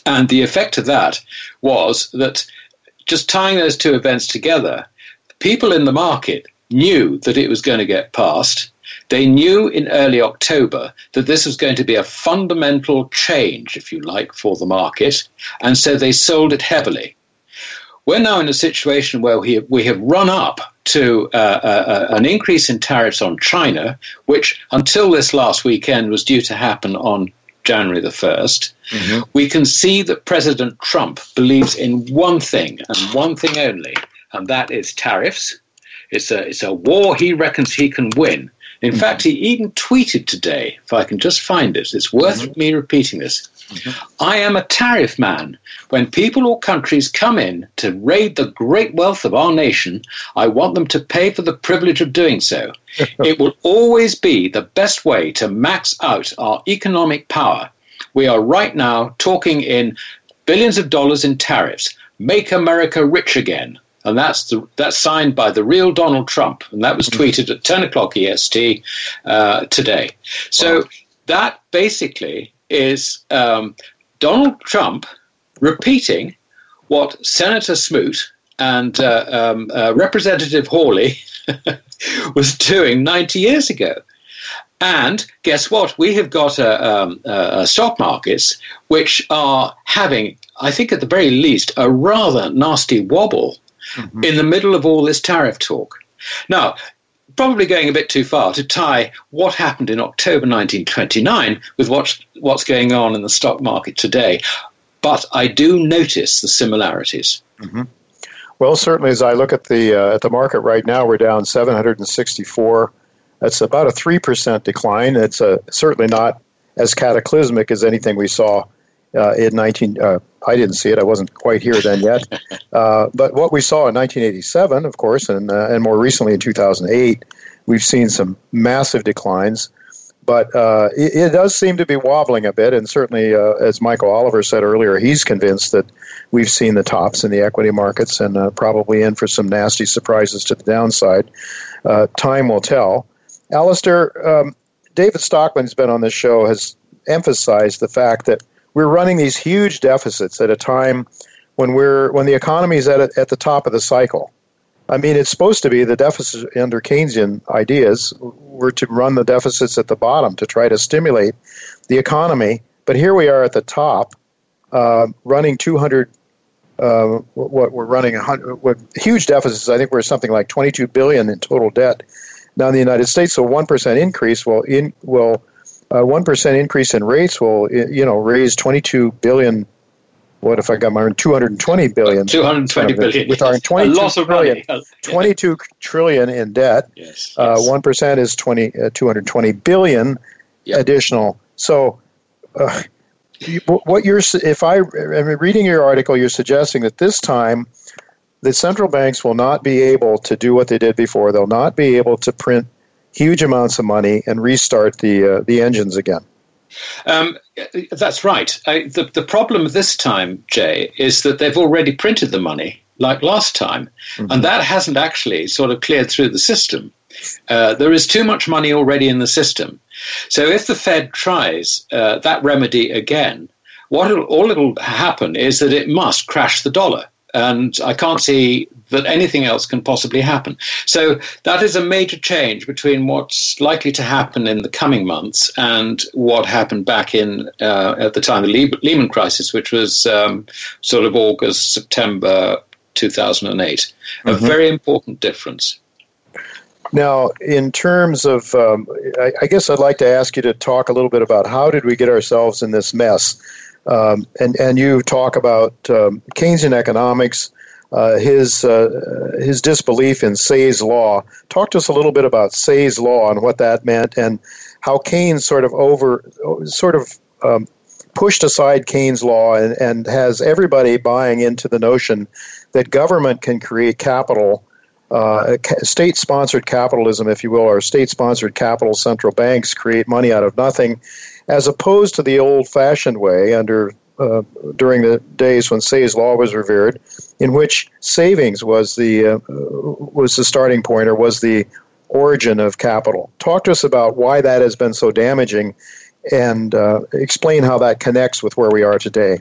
And the effect of that was that just tying those two events together, people in the market knew that it was going to get passed. They knew in early October that this was going to be a fundamental change, if you like, for the market, and so they sold it heavily. We're now in a situation where we have run up to an increase in tariffs on China, which until this last weekend was due to happen on January the 1st. Mm-hmm. We can see that President Trump believes in one thing and one thing only, and that is tariffs. It's a war he reckons he can win. In fact, he even tweeted today, if I can just find it, it's worth me repeating this. I am a tariff man. When people or countries come in to raid the great wealth of our nation, I want them to pay for the privilege of doing so. It will always be the best way to max out our economic power. We are right now talking in billions of dollars in tariffs. Make America rich again. And that's signed by the real Donald Trump. And that was tweeted at 10 o'clock EST today. So that basically is Donald Trump repeating what Senator Smoot and Representative Hawley was doing 90 years ago. And guess what? We have got stock markets which are having, I think at the very least, a rather nasty wobble in the middle of all this tariff talk. Now, probably going a bit too far to tie what happened in October 1929 with what's going on in the stock market today, but I do notice the similarities. Mm-hmm. Well, certainly as I look at the market right now, we're down 764. That's about a 3% decline. It's certainly not as cataclysmic as anything we saw in I didn't see it. I wasn't quite here then yet. But what we saw in 1987, of course, and more recently in 2008, we've seen some massive declines. But it does seem to be wobbling a bit. And certainly, as Michael Oliver said earlier, he's convinced that we've seen the tops in the equity markets and probably in for some nasty surprises to the downside. Time will tell. Alistair, David Stockman's been on this show, has emphasized the fact that we're running these huge deficits at a time when the economy is at the top of the cycle. I mean, it's supposed to be the deficit under Keynesian ideas were to run the deficits at the bottom to try to stimulate the economy. But here we are at the top, running 200. What we're running 100 with huge deficits. I think we're something like $22 billion in total debt now in the United States. So 1% increase will 1% increase in rates will, raise $22 billion. What if I got my $220 billion? $220 billion. With our $22 trillion in debt. Yes. 1% is $220 billion additional. So, if I'm reading your article, you're suggesting that this time the central banks will not be able to do what they did before. They'll not be able to print huge amounts of money and restart the engines again. That's right. The problem this time, Jay, is that they've already printed the money like last time, and that hasn't actually sort of cleared through the system. There is too much money already in the system. So if the Fed tries that remedy again, all it'll happen is that it must crash the dollar. And I can't see that anything else can possibly happen. So that is a major change between what's likely to happen in the coming months and what happened back in at the time of the Lehman crisis, which was sort of August, September 2008. A very important difference. Now, in terms of, I guess I'd like to ask you to talk a little bit about how did we get ourselves in this mess? And you talk about Keynesian economics, his disbelief in Say's law. Talk to us a little bit about Say's law and what that meant, and how Keynes sort of pushed aside Keynes' law and has everybody buying into the notion that government can create capital, state-sponsored capitalism, if you will, or state-sponsored capital. Central banks create money out of nothing, as opposed to the old-fashioned way during the days when Say's law was revered, in which savings was the starting point, or was the origin of capital. Talk to us about why that has been so damaging, and explain how that connects with where we are today.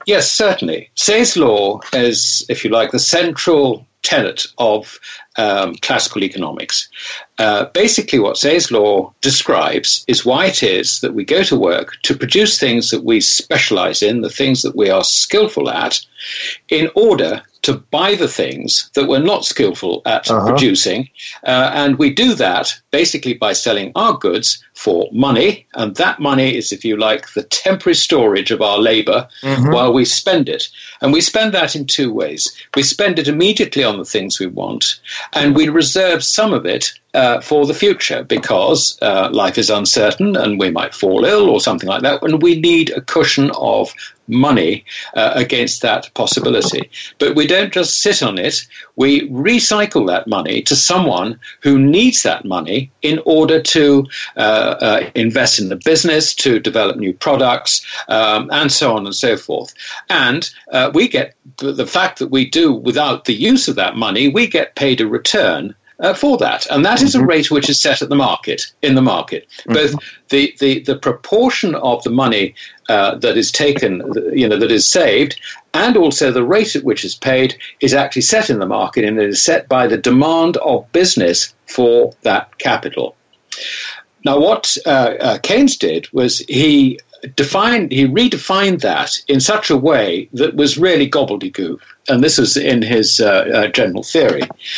Yes, certainly. Say's law is, if you like, the central tenet of classical economics. Basically, what Say's law describes is why it is that we go to work to produce things that we specialize in, the things that we are skillful at, in order to buy the things that we're not skillful at producing. And we do that basically by selling our goods for money. And that money is, if you like, the temporary storage of our labor while we spend it. And we spend that in two ways. We spend it immediately on the things we want, and we reserve some of it for the future, because life is uncertain and we might fall ill or something like that, and we need a cushion of money against that possibility. But we don't just sit on it. We recycle that money to someone who needs that money in order to invest in the business, to develop new products, and so on and so forth. And we get the fact that we do without the use of that money, we get paid a return for that, and that is a rate which is set at the market. Both the proportion of the money that is taken, that is saved, and also the rate at which it's paid is actually set in the market, and it is set by the demand of business for that capital. Now, what Keynes did was he redefined that in such a way that was really gobbledygook, and this was in his general theory.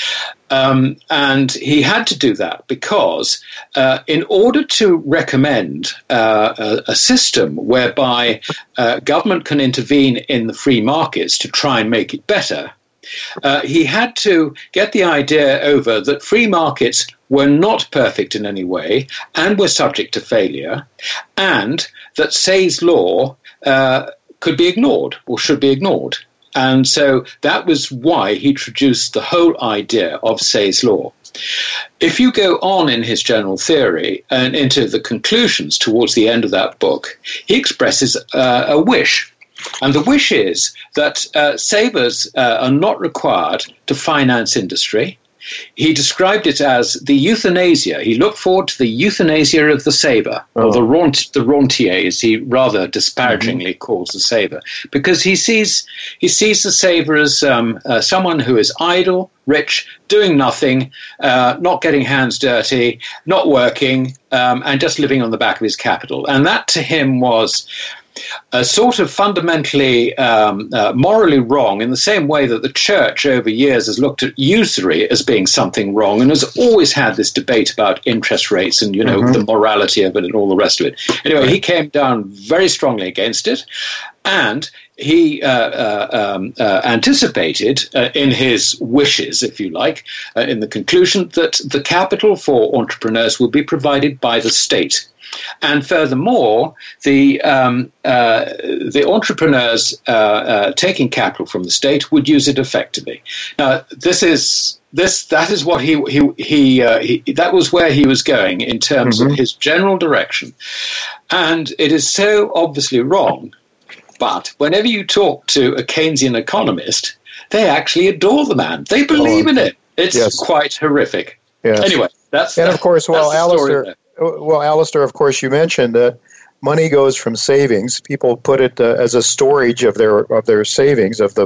And he had to do that because in order to recommend a system whereby government can intervene in the free markets to try and make it better, he had to get the idea over that free markets were not perfect in any way and were subject to failure, and that Say's law could be ignored or should be ignored. And so that was why he introduced the whole idea of Say's law. If you go on in his general theory and into the conclusions towards the end of that book, he expresses a wish. And the wish is that savers are not required to finance industry. He described it as the euthanasia. He looked forward to the euthanasia of the saver, or the rentier, as he rather disparagingly calls the saver, because he sees the saver as someone who is idle, rich, doing nothing, not getting hands dirty, not working, and just living on the back of his capital. And that to him was a sort of fundamentally morally wrong, in the same way that the church over years has looked at usury as being something wrong and has always had this debate about interest rates and, the morality of it and all the rest of it. Anyway, he came down very strongly against it, and he anticipated in his wishes, if you like, in the conclusion, that the capital for entrepreneurs will be provided by the state. And furthermore, the entrepreneurs taking capital from the state would use it effectively. Now, that is what that was where he was going in terms of his general direction, and it is so obviously wrong. But whenever you talk to a Keynesian economist, they actually adore the man. They believe in it. It's quite horrific. Yes. Anyway, of course, Alistair, of course, you mentioned that money goes from savings. People put it as a storage of their savings so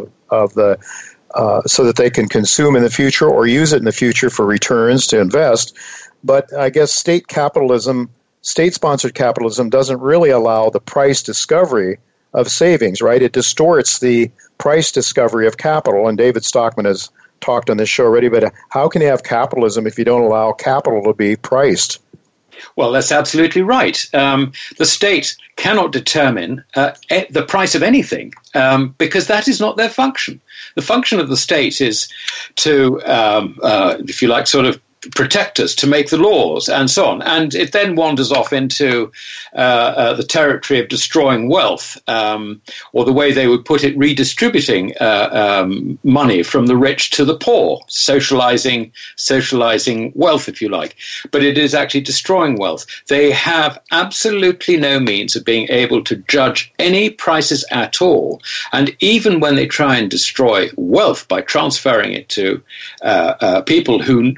that they can consume in the future or use it in the future for returns to invest. But I guess state-sponsored capitalism doesn't really allow the price discovery of savings, right? It distorts the price discovery of capital, and David Stockman has talked on this show already, but how can you have capitalism if you don't allow capital to be priced? Well, that's absolutely right. The state cannot determine the price of anything because that is not their function. The function of the state is to, if you like, sort of protect us, to make the laws, and so on. And it then wanders off into the territory of destroying wealth, or the way they would put it, redistributing money from the rich to the poor, socializing wealth, if you like. But it is actually destroying wealth. They have absolutely no means of being able to judge any prices at all. And even when they try and destroy wealth by transferring it to people who need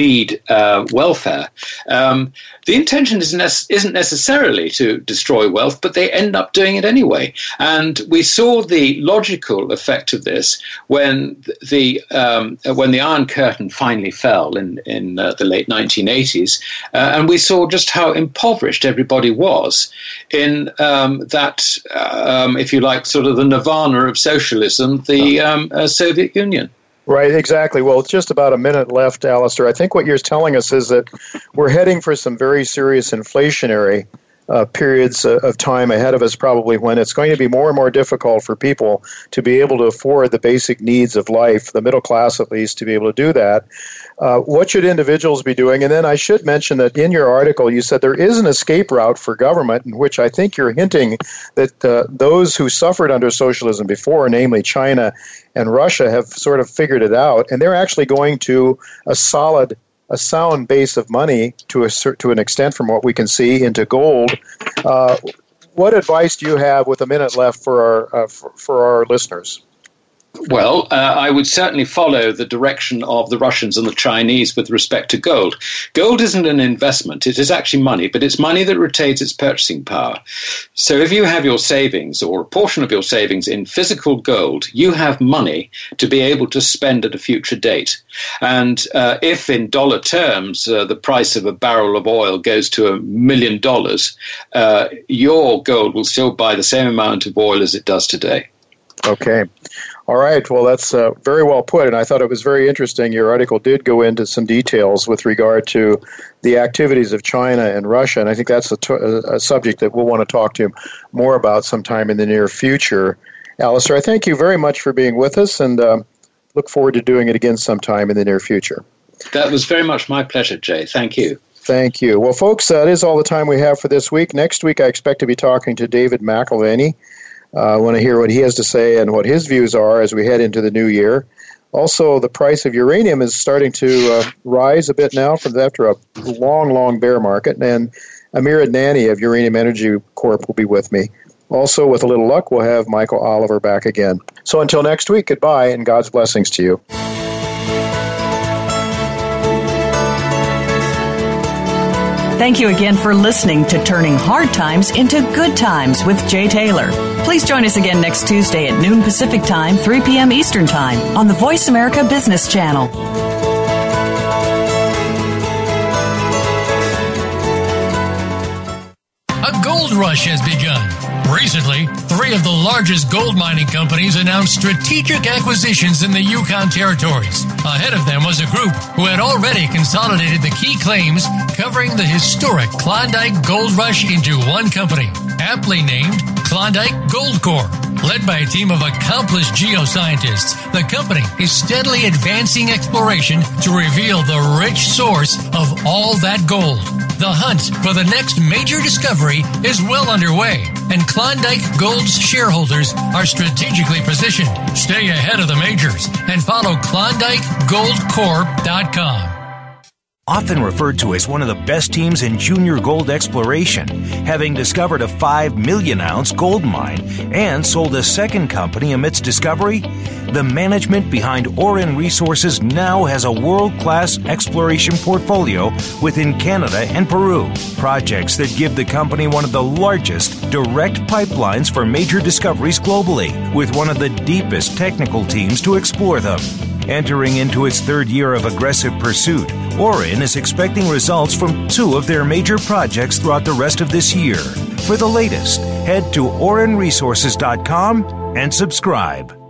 greed welfare. The intention isn't necessarily to destroy wealth, but they end up doing it anyway. And we saw the logical effect of this when the Iron Curtain finally fell in the late 1980s, and we saw just how impoverished everybody was in that, if you like, sort of the nirvana of socialism, the Soviet Union. Right, exactly. Well, it's just about a minute left, Alistair. I think what you're telling us is that we're heading for some very serious inflationary periods of time ahead of us, probably, when it's going to be more and more difficult for people to be able to afford the basic needs of life, the middle class at least, to be able to do that. What should individuals be doing? And then I should mention that in your article, you said there is an escape route for government, in which I think you're hinting that those who suffered under socialism before, namely China and Russia, have sort of figured it out, and they're actually going to a sound base of money to an extent, from what we can see, into gold. What advice do you have, with a minute left, for our listeners? Well, I would certainly follow the direction of the Russians and the Chinese with respect to gold. Gold isn't an investment. It is actually money, but it's money that retains its purchasing power. So if you have your savings, or a portion of your savings, in physical gold, you have money to be able to spend at a future date. And if in dollar terms the price of a barrel of oil goes to $1 million, your gold will still buy the same amount of oil as it does today. Okay. All right. Well, that's very well put, and I thought it was very interesting. Your article did go into some details with regard to the activities of China and Russia, and I think that's a subject that we'll want to talk to you more about sometime in the near future. Alistair, I thank you very much for being with us, and look forward to doing it again sometime in the near future. That was very much my pleasure, Jay. Thank you. Thank you. Well, folks, that is all the time we have for this week. Next week, I expect to be talking to David McElvaney. I want to hear what he has to say and what his views are as we head into the new year. Also, the price of uranium is starting to rise a bit now after a long bear market. And Amir Adnani of Uranium Energy Corp will be with me. Also, with a little luck, we'll have Michael Oliver back again. So until next week, goodbye and God's blessings to you. Thank you again for listening to Turning Hard Times into Good Times with Jay Taylor. Please join us again next Tuesday at noon Pacific Time, 3 p.m. Eastern Time on the Voice America Business Channel. A gold rush has begun. Recently, 3 of the largest gold mining companies announced strategic acquisitions in the Yukon territories. Ahead of them was a group who had already consolidated the key claims covering the historic Klondike Gold Rush into one company, aptly named Klondike Gold Corp. Led by a team of accomplished geoscientists, the company is steadily advancing exploration to reveal the rich source of all that gold. The hunt for the next major discovery is well underway, and Klondike Gold's shareholders are strategically positioned. Stay ahead of the majors and follow KlondikeGoldCorp.com. Often referred to as one of the best teams in junior gold exploration, having discovered a 5 million ounce gold mine and sold a second company amidst discovery, the management behind Auryn Resources now has a world-class exploration portfolio within Canada and Peru. Projects that give the company one of the largest direct pipelines for major discoveries globally, with one of the deepest technical teams to explore them. Entering into its 3rd year of aggressive pursuit, Auryn is expecting results from 2 of their major projects throughout the rest of this year. For the latest, head to AurynResources.com and subscribe.